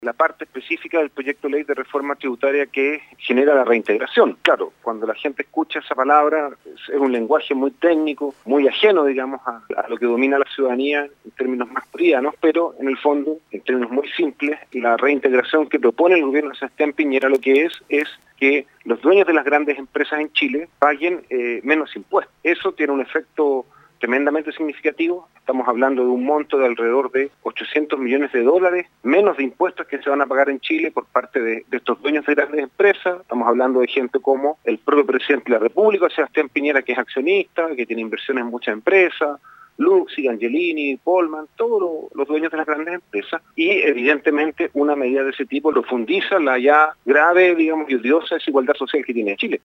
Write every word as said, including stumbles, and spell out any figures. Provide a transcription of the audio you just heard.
la parte específica del proyecto de ley de reforma tributaria que genera la reintegración. Claro, cuando la gente escucha esa palabra, es un lenguaje muy técnico, muy ajeno, digamos, a, a lo que domina la ciudadanía en términos más cotidianos, pero en el fondo, en términos muy simples, la reintegración que propone el gobierno de Sebastián Piñera lo que es, es que los dueños de las grandes empresas en Chile paguen eh, menos impuestos. Eso tiene un efecto tremendamente significativo. Estamos hablando de un monto de alrededor de ochocientos millones de dólares, menos de impuestos que se van a pagar en Chile por parte de, de estos dueños de grandes empresas. Estamos hablando de gente como el propio presidente de la República, Sebastián Piñera, que es accionista, que tiene inversiones en muchas empresas, Luxi, Angelini, Polman, todos los, los dueños de las grandes empresas, y evidentemente una medida de ese tipo profundiza la ya grave, digamos, y odiosa desigualdad social que tiene Chile.